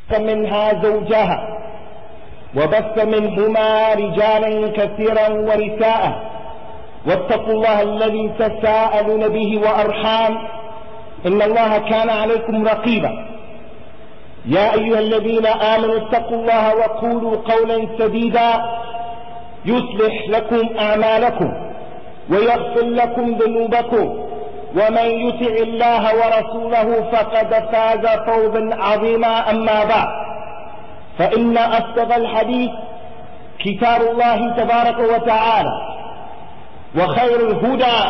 منها زوجها وبث منهما رجالا كثيرا ونساء واتقوا الله الذي تساءلون به وأرحام إن الله كان عليكم رقيبا يا أيها الذين آمنوا اتقوا الله وقولوا قولا سديدا يصلح لكم أعمالكم ويغفر لكم ذنوبكم ومن يطع الله ورسوله فقد فاز فوزا عظيما أما بعد فإن أصدق الحديث كتاب الله تبارك وتعالى وخير الهدى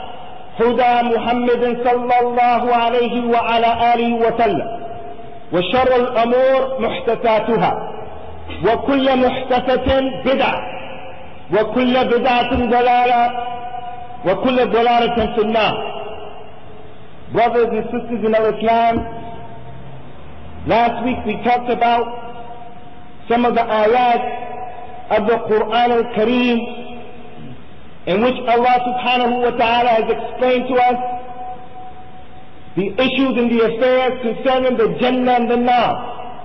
هدى محمد صلى الله عليه وعلى آله وسلم وشر الأمور محدثاتها وكل محدثة بدعة وكل بدعة ضلالة وكل ضلالة في النار. Brothers and sisters in our Islam, last week we talked about some of the ayat of the Quran al-Kareem in which Allah subhanahu wa ta'ala has explained to us the issues and the affairs concerning the Jannah and the Nar.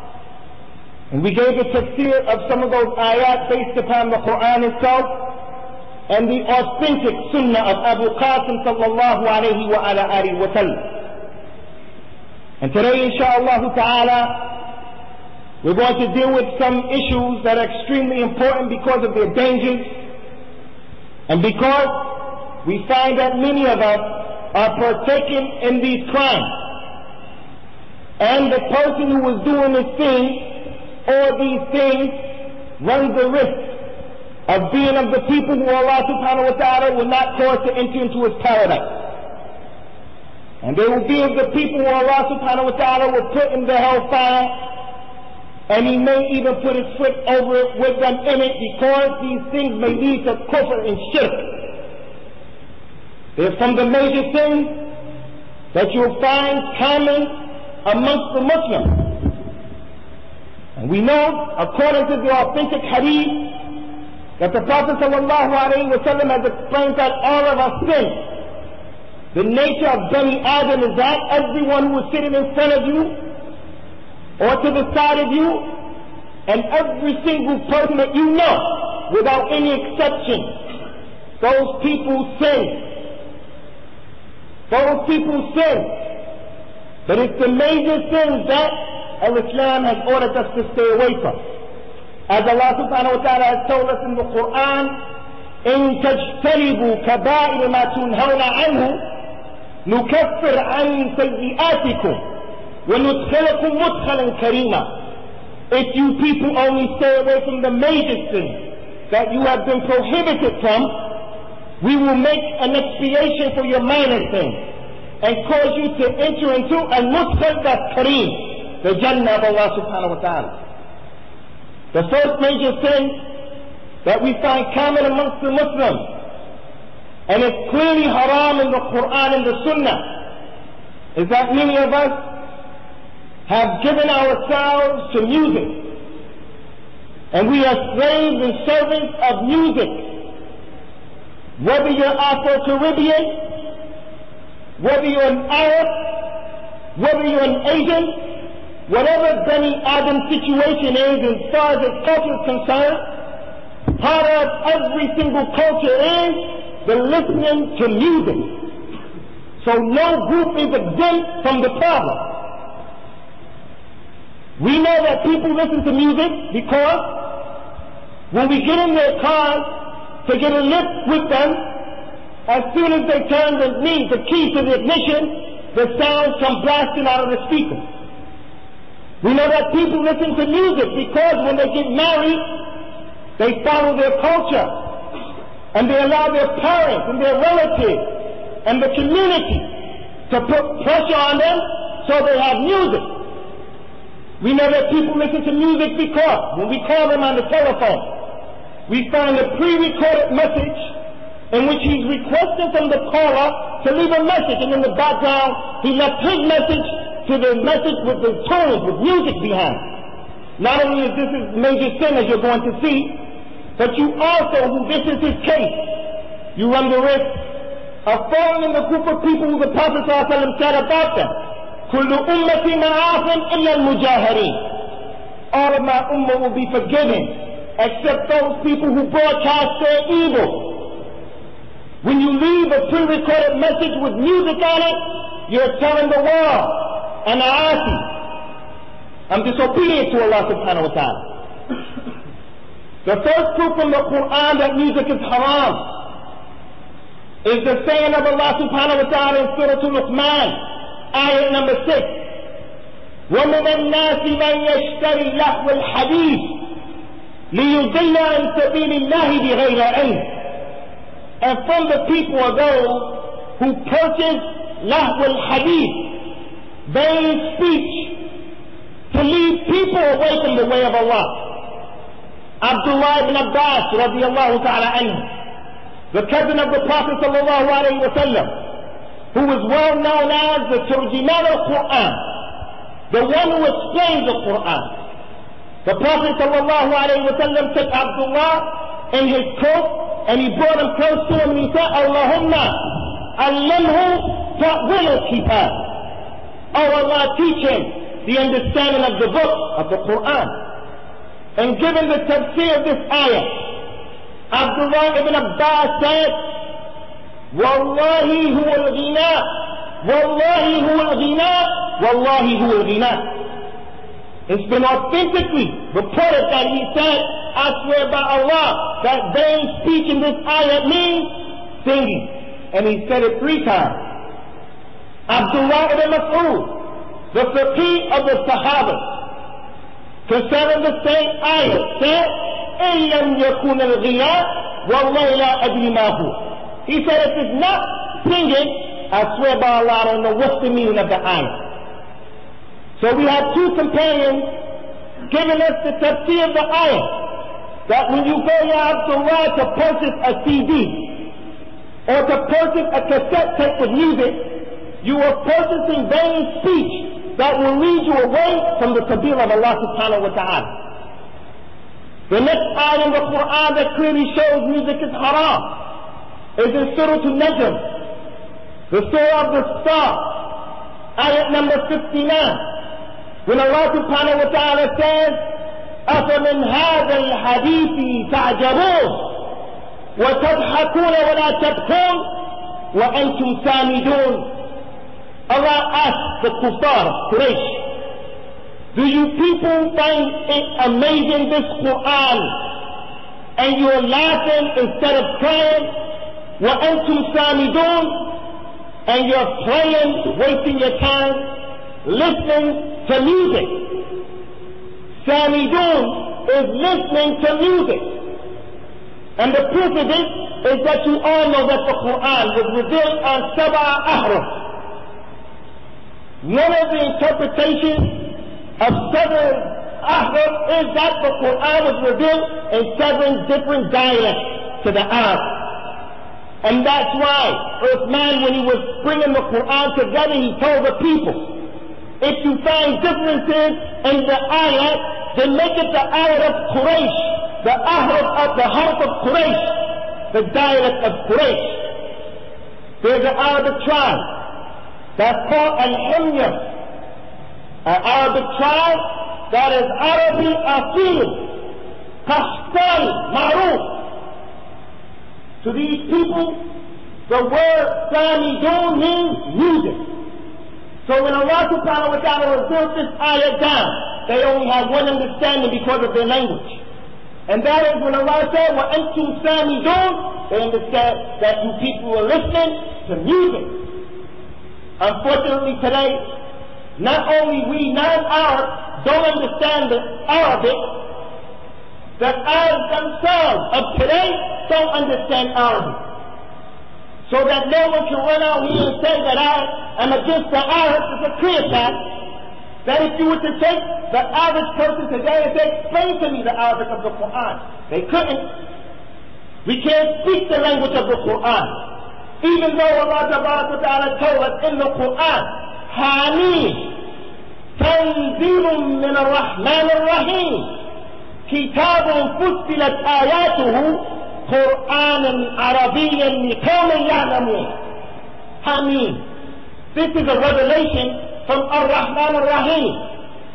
And we gave a tafsir of some of those ayat based upon the Quran itself and the authentic sunnah of Abu Qasim sallallahu alayhi wa ala alihi wa sallam. And today insha'Allah ta'ala we're going to deal with some issues that are extremely important because of their dangers and because we find that many of us are partaking in these crimes. And the person who is doing this thing or these things runs the risk of being of the people who Allah subhanahu wa ta'ala will not cause to enter into his paradise. And they will be of the people who Allah subhanahu wa ta'ala will put in the hellfire, and he may even put his foot over it with them in it because these things may lead to kufr and shirk. They're from the major things that you'll find common amongst the Muslims. And we know, according to the authentic hadith, that the Prophet sallallahu alayhi wa sallam has explained that all of us sin. The nature of Bani Adam is that everyone who is sitting in front of you or to the side of you and every single person that you know without any exception, those people sin. Those people sin. But it's the major sins that Islam has ordered us to stay away from. As Allah subhanahu wa ta'ala has told us in the Quran, إِن تَجْتَنِبُوا كَبَائِرَ مَا تُنْهَوْنَ عَنْهُ نُكَفِّرْ عَنْ سَيِّئَاتِكُمْ وَنُدْخِلَكُمْ مُدْخَلًا كَرِيمًا. If you people only stay away from the major sins that you have been prohibited from, we will make an expiation for your minor sins and cause you to enter into al-mudkhal that's kareem, the Jannah of Allah subhanahu wa ta'ala. The first major sin that we find common amongst the Muslims, and it's clearly haram in the Quran and the Sunnah, is that many of us have given ourselves to music. And we are slaves and servants of music. Whether you're Afro-Caribbean, whether you're an Arab, whether you're an Asian, whatever Bani Adam situation is as far as its culture is concerned, part of every single culture is the listening to music. So no group is exempt from the problem. We know that people listen to music because when we get in their cars to get a lift with them, as soon as they turn the key to the ignition, the sound comes blasting out of the speaker. We know that people listen to music because when they get married, they follow their culture and they allow their parents and their relatives and the community to put pressure on them so they have music. We know that people listen to music because when we call them on the telephone, we find a pre-recorded message in which he's requesting from the caller to leave a message, and in the background he left his message to the message with the tones, with music behind. Not only is this a major sin, as you're going to see, but you also, who this is his case, you run the risk of falling in the group of people who the Prophet ﷺ said about them, كل أمتي معاف إلا المجاهرين. of my ummah will be forgiven, except those people who broadcast their evil. When you leave a pre-recorded message with music on it, you're telling the world, and I'm disobedient to Allah subhanahu wa ta'ala. The first proof from the Quran that music is haram is the saying of Allah subhanahu wa ta'ala in Surah Luqman, ayat number 6. وَمِنَ النَّاسِ مَنْ يَشْتَرِي لَهْوَ الْحَدِيثِ لِيُضِلَّ عَنْ سَبِيلِ اللَّهِ بِغَيْرِ عِلْمٍ. And from the people are those who purchase lahw al-hadith, vain speech, to lead people away from the way of Allah. Abdullah ibn Abbas radiyallahu ta'ala anhu, the cousin of the Prophet sallallahu alayhi wa sallam, who was well known as the Turjiman al-Quran, the one who explains the Quran. The Prophet sallallahu alayhi wa sallam took Abdullah in his coat and he brought him close to him and he said, Allahumma allimhu ta'wil al-kitab. Oh Allah, teach him the understanding of the book of the Quran. And given the tafsir of this ayah, Abdullah ibn Abbas said, Wallahi huwa al-ghina, Wallahi huwa al-ghina, Wallahi huwa al-ghina. It's been authentically reported that he said, I swear by Allah, that vain speech in this ayah means singing. And he said it 3 times. Abdullah ibn Mas'ud, the faqih of the Sahaba, concerning the same ayah, said, إِن لَمْ يَكُونَ الْغِنَاءُ وَاللَّهِ لَا أَدْرِي مَا هُوَ. He said, if it's not singing, I swear by Allah, I don't know what's the meaning of the ayah. So we have 2 companions giving us the tafsir of the ayah, that when you go, Ya Abdullah, to purchase a CD, or to purchase a cassette tape with music, you are purchasing vain speech that will lead you away from the sabil of Allah subhanahu wa ta'ala. The next ayah in the Quran that clearly shows music is haram is in Surah Al-Najm, the Surah of the Star, ayat number 59. When Allah subhanahu wa ta'ala says, أَفَمِنْ هَذَا الْحَدِيثِ تَعْجَبُونَ وَتَضْحَكُونَ وَلَا تَبْكُونَ وَأَنْتُمْ سَامِدُونَ. Allah asked the kuffar, Quraysh, do you people find it amazing, this Quran, and you are laughing instead of crying? وَأَنْتُمْ سَامِدُونَ. And you're playing, wasting your time, listening to music. Samidun is listening to music. And the proof of this is that you all know that the Quran was revealed on Sab'a Ahruf. One of the interpretations of 7 Ahruf is that the Quran was revealed in 7 different dialects to the Arab. And that's why Uthman, when he was bringing the Quran together, he told the people, if you find differences in the ayat, then make it the ayat of Quraysh, the ahruf of the harf of Quraysh, the dialect of Quraysh. There's an Arabic tribe that's called Al-Himyar, an Arabic tribe that is Arabi Asil, Qashtani, Maruf. To these people, the word Samidun means music. So when Allah subhanahu wa ta'ala revealed this ayah down, they only have one understanding because of their language. And that is when Allah said, وَأَنْتُمْ سَامِدُونَ, they understand that you people are listening to music. Unfortunately today, not only we non-Arabs don't understand the Arabic, the Arabs themselves of today don't understand Arabic. So that no one can run out here and say that I am against the Arabs. It's a clear fact that if you were to take the average person today and say, explain to me the Arabic of the Quran, they couldn't. We can't speak the language of the Quran. Even though Allah Ta'ala told us in the Quran, Hameen, Tanzilun min ar-Rahman ar-Rahim, Kitabun fussilat ayatuhu, Qur'anan Arabiyan liqawmin ya'lamun. Hameen. This is a revelation from Ar-Rahman Ar-Rahim,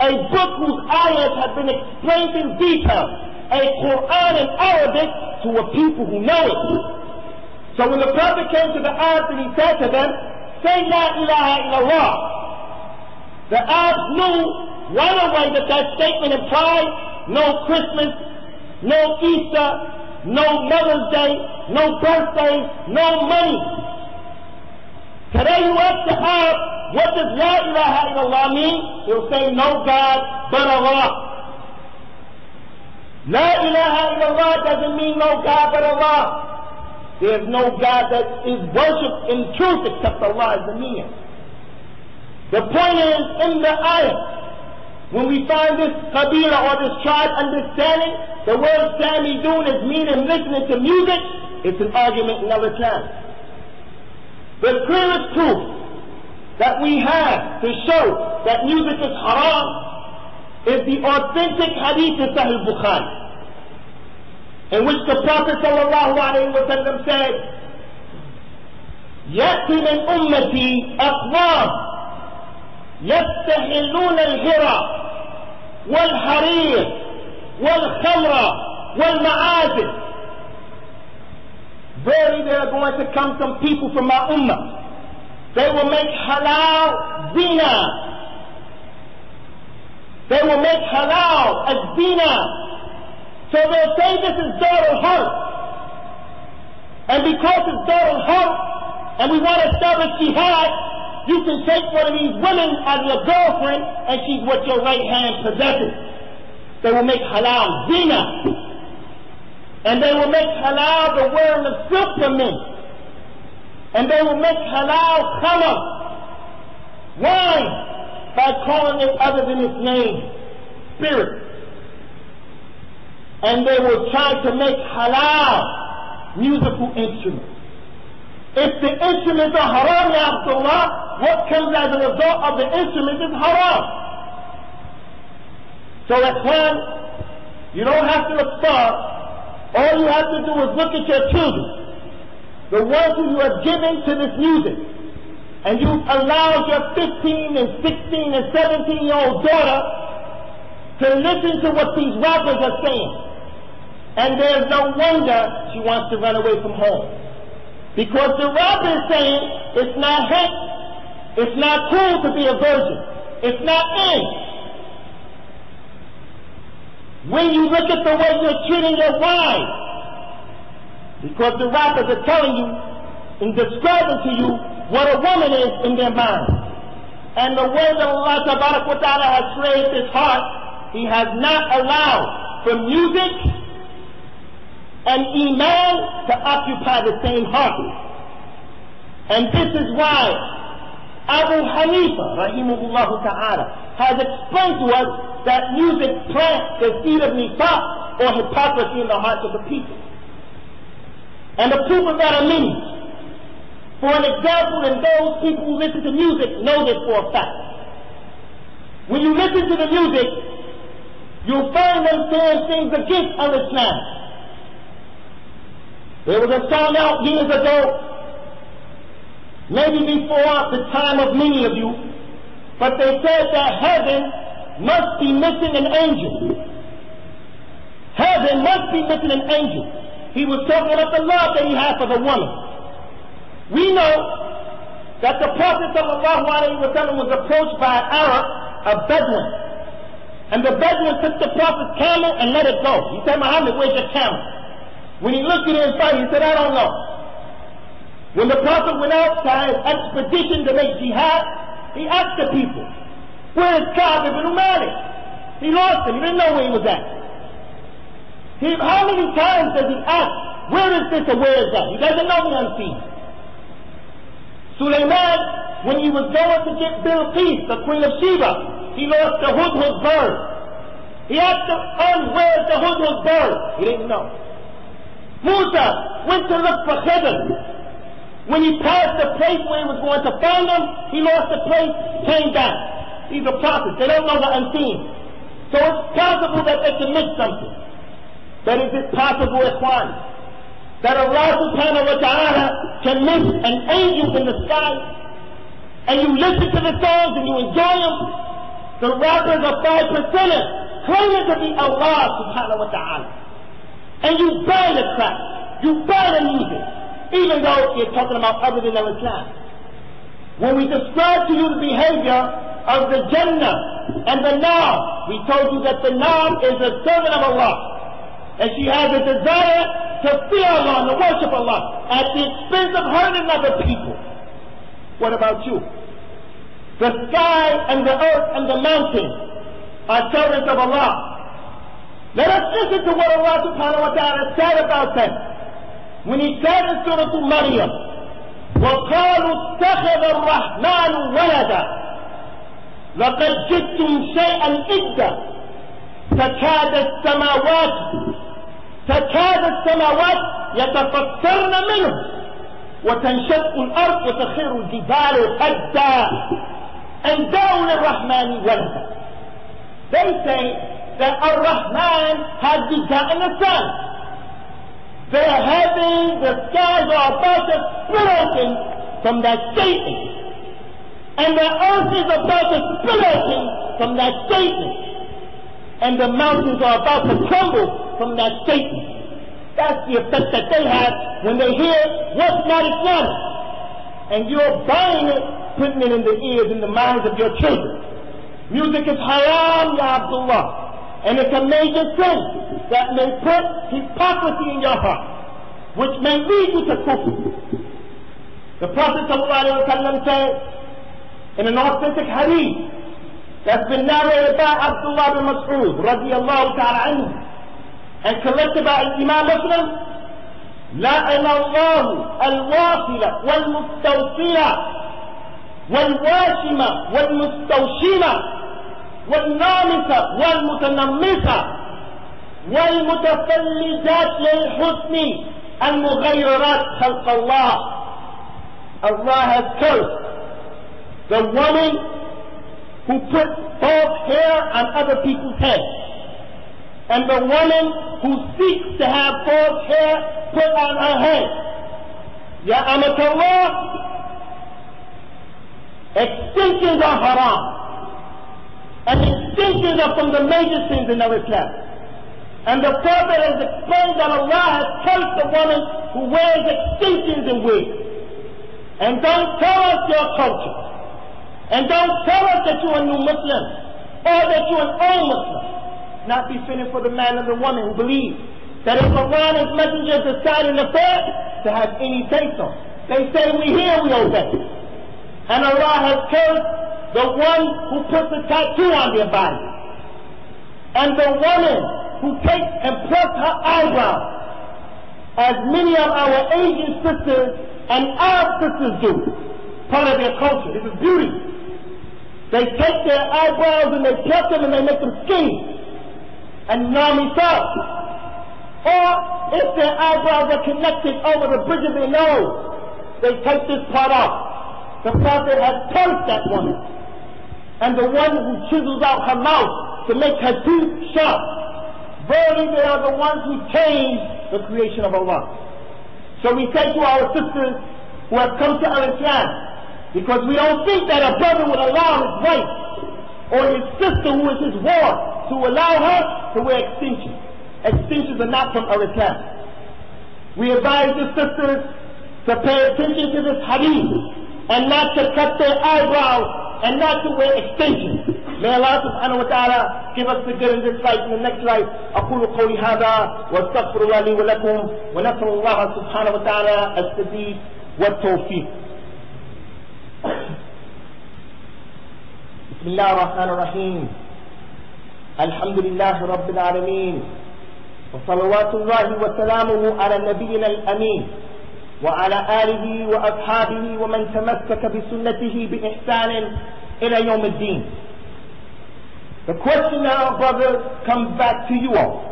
a book whose ayahs have been explained in detail, a Quran in Arabic to a people who know it. So when the Prophet came to the Arabs and he said to them, say La ilaha illallah, the Arabs knew right away that that statement implied no Christmas, no Easter, no Mother's Day, no birthdays, no money. Today you ask the Arab, what does La ilaha illallah mean? He'll say no God but Allah. La ilaha illallah doesn't mean no God but Allah. There's no God that is worshipped in truth except Allah is the meaning. The point is, in the ayah, when we find this Qabila or this tribe understanding, the word Samidun is meaning listening to music, it's an argument in other times. The clearest proof that we have to show that music is haram is the authentic hadith of Sahih Bukhari, in which the Prophet sallallahu alayhi wa sallam said, يَأْتِ مِنْ أُمَّتِي أَقْوَامٌ يَسْتَحِلُّونَ الْهِرَى وَالْحَرِيرَ وَالْخَمْرَ وَالْمَعَازِفِ. Verily there are going to come some people from my ummah. They will make halal zina. They will make halal as zina. So they'll say this is Darul Harb. And because it's Darul Harb, and we want to establish jihad, you can take one of these women as your girlfriend, and she's what your right hand possesses. They will make halal zina. And they will make halal the wearing of silk for men. And they will make halal khamr, wine, by calling it other than its name, spirit. And they will try to make halal musical instruments. If the instruments are haram, ya Abdullah, what comes as a result of the instruments is haram. So Ikhwan, you don't have to look far. All you have to do is look at your children, the ones who you have given to this music, and you've allowed your 15 and 16 and 17-year-old daughter to listen to what these rappers are saying. And there's no wonder she wants to run away from home. Because the rapper is saying it's not hip, it's not cool to be a virgin, it's not in. When you look at the way you're treating your wives, because the rappers are telling you and describing to you what a woman is in their mind. And the way that Allah Tabarak wa Ta'ala has raised his heart, he has not allowed for music and iman to occupy the same heart. And this is why Abu Hanifa, rahimahullah ta'ala, has explained to us that music plants the seed of nifaq or hypocrisy in the hearts of the people. And the proof of that are many. For an example, and those people who listen to music know this for a fact. When you listen to the music, you'll find them saying things against Islam. There was a song out years ago, maybe before the time of many of you, but they said that heaven must be missing an angel. Heaven must be missing an angel. He was talking about the love that he had for the woman. We know that the Prophet ﷺ was approached by an Arab, a Bedouin. And the Bedouin took the Prophet's camel and let it go. He said, Muhammad, where's your camel? When he looked at it in front, he said, I don't know. When the Prophet went out to his expedition to make jihad, he asked the people, where is Ka'b ibn Malik? He lost him. He didn't know where he was at. How many times does he ask, where is this or where is that? He doesn't know the unseen. Sulaiman, when he was going to get Bilqis, the queen of Sheba, he lost the hudhud bird. He asked the where is the hudhud bird? He didn't know. Musa went to look for Khidr. When he passed the place where he was going to find him, he lost the place, came back. These are prophets. They don't know the unseen. So it's possible that they can miss something. But is it possible, Ikhwan, that Allah subhanahu wa ta'ala can miss an angel in the sky, and you listen to the songs and you enjoy them, The rappers are 5%ers claiming to be Allah subhanahu wa ta'ala. And you burn the crap. You burn the music. Even though you're talking about other than Islam. When we describe to you the behavior of the Jannah and the Nar, we told you that the Nar is a servant of Allah. And she has a desire to fear Allah and to worship Allah at the expense of hurting other people. What about you? The sky and the earth and the mountain are servants of Allah. Let us listen to what Allah subhanahu wa ta'ala said about them. When he said in Surah Maryam, وَقَالُوا اتَّخَذَ الرَّحْمَنُ وَلَدًا لَقَدْ جِئْتُمْ شَيْئًا إِدًّا تكاد السماوات يتفطرن منه وتنشق الأرض وتخر الجبال هدا أن دعوا للرحمن ولدا. They say that Ar-Rahman has begotten a son. The heavens, the skies are about to split open from that statement. And the earth is about to split open from that statement. And the mountains are about to crumble from that statement. That's the effect that they have when they hear what's not Islamic. And you're buying it, putting it in the ears and the minds of your children. Music is haram, Ya Abdullah. And it's a major sin that may put hypocrisy in your heart, which may lead you to kufr. The Prophet ﷺ said in an authentic hadith that's been narrated by Abdullah bin Mas'ud radiyallahu ta'ala anhu and collected by Imam Muslim, لَعَنَ اللَّهُ الْوَاصِلَ وَالْمُسْتَوْصِلَ وَالْوَاشِمَ وَالْمُسْتَوْشِمَ وَالنَّامِسَ وَالْمُتَنَمِّسَ وَالْمُتَفَلِّجَاتِ لِلْحُسْنِ الْمُغَيِّرَاتِ خَلْقَ اللَّهِ. Allah has cursed the woman who put false hair on other people's heads, and the woman who seeks to have false hair put on her head. Ya Amatallah, extensions are haram, and extensions are from the major sins in our Islam. And the Prophet has explained that Allah has cursed the woman who wears extensions and wigs. And don't tell us your culture. And don't tell us that you're a new Muslim or that you're an old Muslim. Not befitting for the man and the woman who believe that if Allah and His Messenger decide an affair to have any say-so. They say we hear, we obey. And Allah has cursed the one who puts a tattoo on their body. And the woman who takes and plucks her eyebrows, as many of our Asian sisters and Arab sisters do. Part of their culture. This is beauty. They take their eyebrows and they pluck them and they make them skinny and nami-sa. Or if their eyebrows are connected over the bridge of their nose, they take this part out. The Prophet has cursed that woman. And the one who chisels out her mouth to make her teeth sharp. Verily they are the ones who change the creation of Allah. So we say to our sisters who have come to our Islam, because we don't think that a brother would allow his wife or his sister who is his ward to allow her to wear extensions. Extensions are not from our Islam. We advise the sisters to pay attention to this hadith and not to cut their eyebrows and not to wear extensions. May Allah subhanahu wa ta'ala give us the good in this life and the next life. أقول قولي هذا واستغفر الله لي ولكم ونسأل الله سبحانه وتعالى السديد والتوفيق. بسم الله الرحمن الرحيم. الحمد لله رب العالمين وصلوات الله وسلامه على نبينا الأمين وعلى آله وأصحابه ومن تمسك بسنته بإحسان إلى يوم الدين. The question now, brothers, comes back to you all.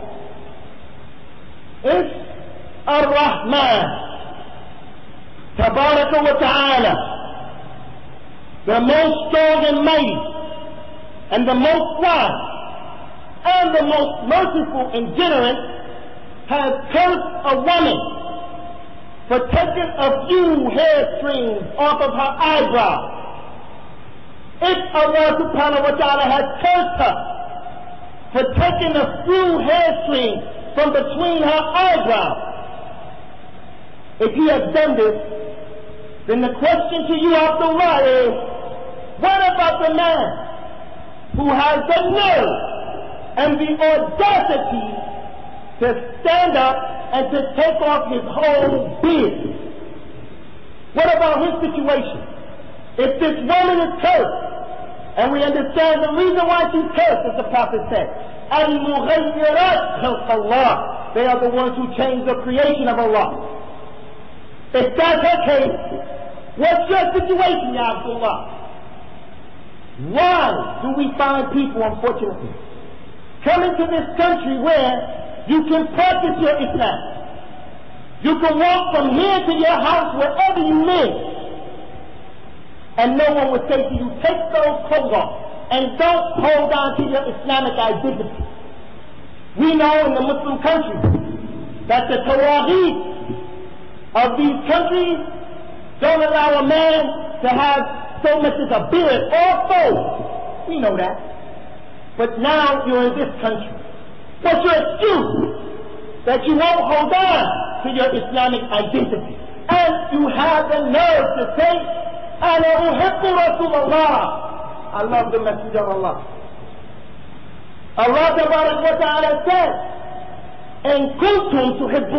Is Ar-Rahman Tabaraka wa Ta'ala, the most strong and mighty, and the most wise, and the most merciful and generous, has cursed a woman for taking a few hair strings off of her eyebrow If Allah subhanahu wa ta'ala had cursed her for taking a few hairstrings from between her eyebrows, if he had done this, then the question to you, Abdullah, is, what about the man who has the nerve and the audacity to stand up and to take off his whole beard? What about his situation? If this woman is cursed, and we understand the reason why she's cursed, as the Prophet said, Al-Mughayyirat Khalq Allah, they are the ones who change the creation of Allah. If that's her case, what's your situation, Ya Abdullah? Why do we find people, unfortunately, coming to this country where you can practice your Islam? You can walk from here to your house, wherever you live, and no one would say to you, take those clothes off and don't hold on to your Islamic identity. We know in the Muslim countries that the Tawaghid of these countries don't allow a man to have so much as a beard or fold. We know that. But now you're in this country. What's your excuse? That you won't hold on to your Islamic identity. And you have the nerve to say, Ana uhibbu Rasulullah. I love the Messenger of Allah. Allah Tabarak wa Ta'ala said, In kuntum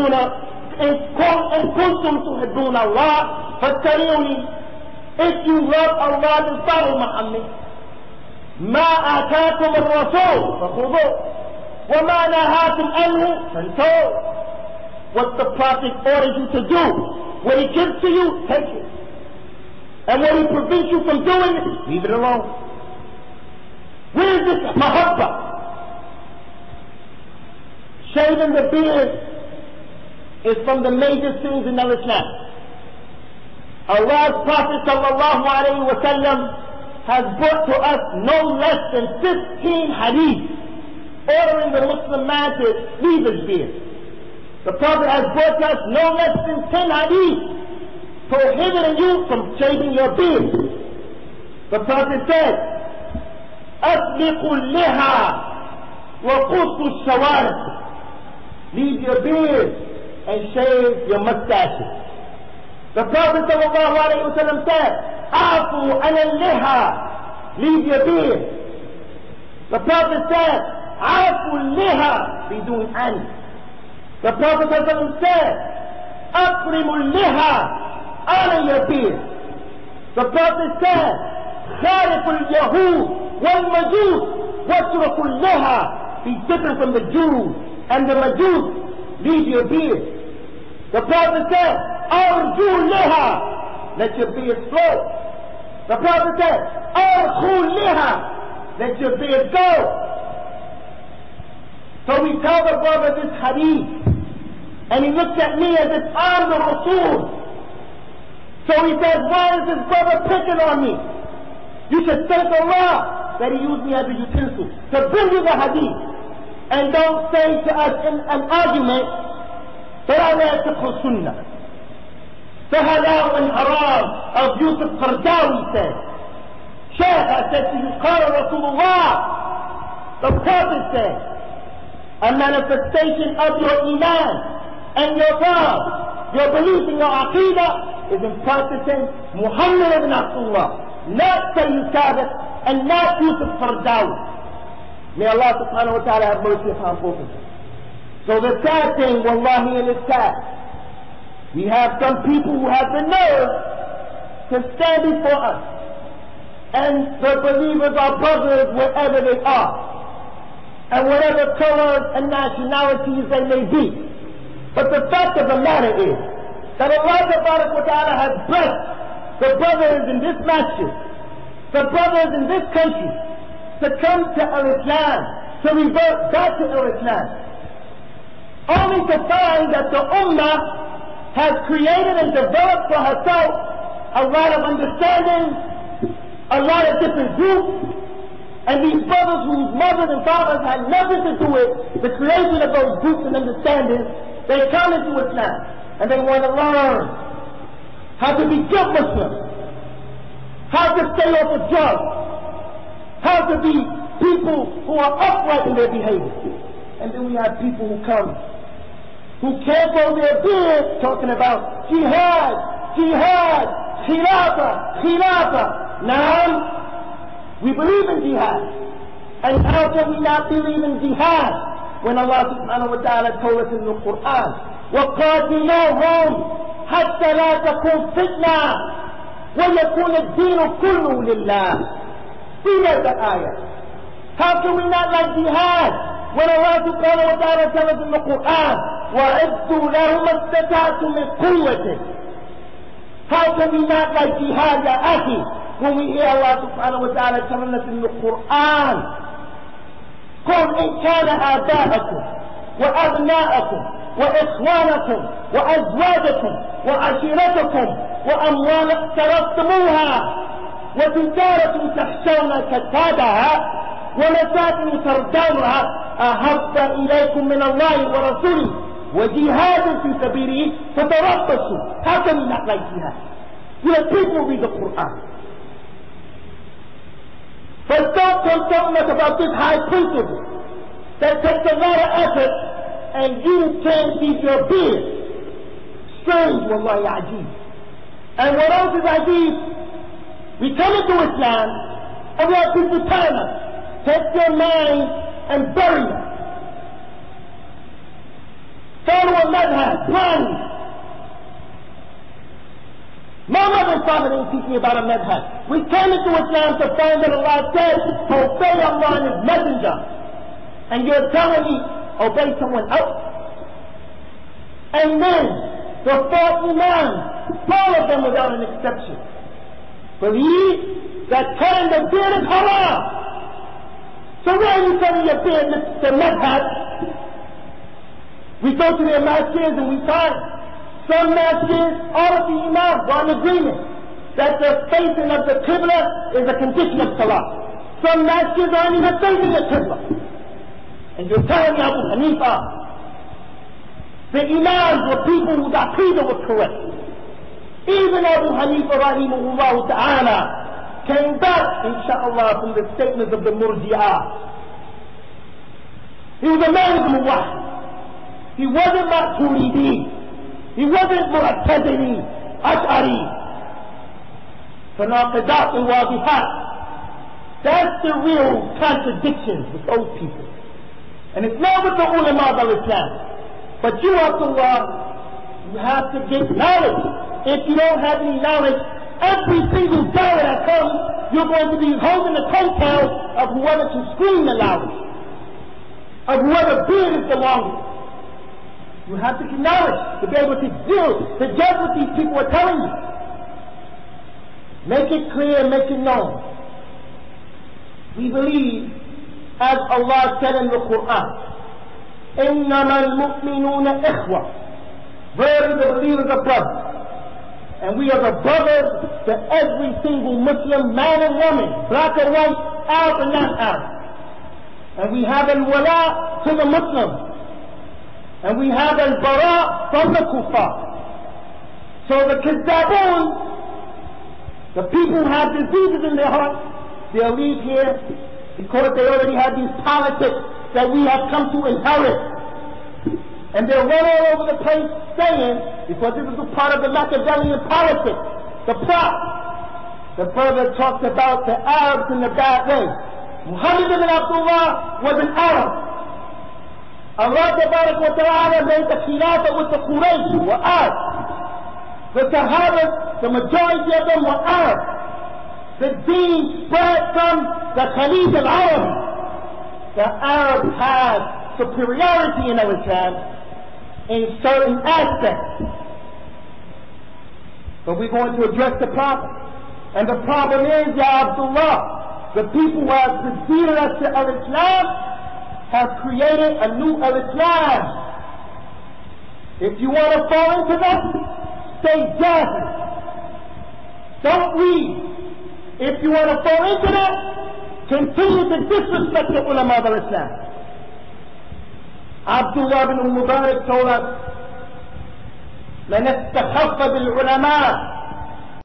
tuhibbuna Allah, fattabi'uni. If you love Allah, then follow Muhammad. Ma ataakum ar-rasul, fakhudhuh. Wa ma nahakum anhu, fantahu. What the Prophet orders you to do, what he gives to you, take it. And what he prevents you from doing, leave it alone. Where is this mahabba? Shaving the beard is from the major sins in Islam. Allah's Prophet sallallahu alayhi wa sallam has brought to us no less than 15 hadith ordering the Muslim man to leave his beard. The Prophet has brought to us no less than 10 hadith prohibiting you from shaving your beard. The Prophet said, أَطْلِقُوا اللِّحَى وَقُصُّوا الشَّوَارِبِ. Leave your beard and shave your mustaches. The Prophet sallallahu alayhi wa sallam said, Afu ala liha. Leave your beard. The Prophet said, Afu liha. Bidun an. The Prophet sallallahu alayhi wa sallam said, Akrimu liha. Honor your beard. The Prophet said, Khalifu al-Yahud wal-Majus watruku liha. Be different from the Jews and the Majus. Leave your beard. The Prophet said, Arju liha. Let your beard flow. The Prophet said, Arju liha. Let your beard go. So we tell the brother this hadith, and he looks at me as if I'm the Rasul. So he says, why is this brother picking on me? You should thank Allah that he used me as a utensil to bring you the hadith. And don't say to us in an argument that I read fiqh sunnah. The halal and haram of Yusuf Qardawi said. Shaykh, I said to you, Qala Rasulullah. The Prophet said, a manifestation of your iman and your love, your belief in your aqidah is in practicing Muhammad ibn Abdullah, not Sayyid Sadiq and not Yusuf Qardawi. May Allah subhanahu wa ta'ala have mercy upon both of them. So the sad thing, wallahi, and it's sad, we have some people who have the nerve to stand before us, and the believers are brothers wherever they are, and whatever colors and nationalities they may be. But the fact of the matter is that Allah subhanahu wa ta'ala has blessed the brothers in this masjid, the brothers in this country, to come to Al-Islam, to revert back to Al-Islam, only to find that the Ummah has created and developed for herself a lot of understanding, a lot of different groups, and these brothers whose mothers and fathers had nothing to do with the creation of those groups and understandings, they come into Islam, and they want to learn how to be good Muslims, how to stay off of drugs, how to be people who are upright in their behavior. And then we have people who come, who can't grow their beard, talking about jihad, jihad, khilafah, khilafah. Now, we believe in jihad. And how can we not believe in jihad when Allah subhanahu wa ta'ala told us in the Quran, وَقَاتِلُوهُمْ حَتَّى لَا تَكُونْ فِتْنَةٌ وَيَكُونَ الدِّينُ كُلُّهُ لِلَّهِ. See that the ayah. How can we not like jihad when Allah subhanahu wa ta'ala tells us in the Quran, وَعِدُّوا لَهُمَ اسْتَطَعْتُم مِّن قُوَّةٍ. How can we not like jihad, ya akhi, when we hear Allah subhanahu wa ta'ala telling us in the Quran, قل إن كان آباءكم وأبناءكم وإخوانكم وأزواجكم وعشيرتكم وأموال اقترفتموها وتجارة تخشون كسادها ومساكن ترضونها أحب إليكم من الله ورسوله وجهاد في سبيله فتربصوا. How can we not like jihad? We have people read the Quran. But don't come telling us about this high principle that takes a lot of effort and you can't keep your beard. Strange, wallahi, ajib. And what else is ajib? We come into Islam and we have people telling us, take their mind and bury them. Follow a madhab, blind. My mother and father didn't teach me about a madhab. We came into Islam to find that Allah said, obey Allah and His Messenger. And you're telling me, obey someone else? And then, the 4 imams, all of them without an exception, believe that cutting the beard is haram. So why are you cutting your beard, the madhab? We go to their masjids and we find some masjids, all of the imams are in agreement that the facing of the Qibla is a condition of Salah. Some masjids aren't even facing the Qibla. And you're telling me Abu Hanifa, the imams were people whose aqidah was correct. Even Abu Hanifa rahimahullah ta'ala came back, inshallah, from the statements of the Murji'ah. He was a man of Muwahid. He wasn't Maturidi. He wasn't Mu'tazili, Ash'ari. Tanaqidat al-wadihat. That's the real contradiction with those people. And it's not with the ulama of Islam. But you, Abdullah, you have to get knowledge. If you don't have any knowledge, every single dawah that comes, you're going to be holding the coattails of whoever can scream the loudest, of whoever beard is the longest. You have to get knowledge to be able to judge what these people are telling you. Make it clear, make it known. We believe, as Allah said in the Quran, إِنَّمَا الْمُؤْمِنُونَ إِخْوَةٌ. Verily the believers are brothers. And we are the brothers to every single Muslim, man and woman, black and white, Arab and non-Arab. And we have al-wala to the Muslims. And we have al-bara from the kuffar. So the kizzabun, the people who have diseases in their heart, they'll leave here because they already have these politics that we have come to inherit. And they'll run all over the place saying, because this is a part of the Machiavellian politics, the plot. The brother talked about the Arabs in a bad way. Muhammad ibn Abdullah was an Arab. Allah wa ta'ala made the Khilafah with the Quraysh, were Arab. The Sahaba, the majority of them were Arab. The deen spread from the Khalid al-Arabi. The Arabs have superiority in our Islam in certain aspects. But we're going to address the problem. And the problem is, Ya Abdullah, the people who have preceded us to al-Islam have created a new al-Islam. If you want to fall into that, stay jahil. Don't read. If you want to fall into that, continue to disrespect the ulama of Islam. Abdullah ibn Mubarak told us, من استخف بالعلماء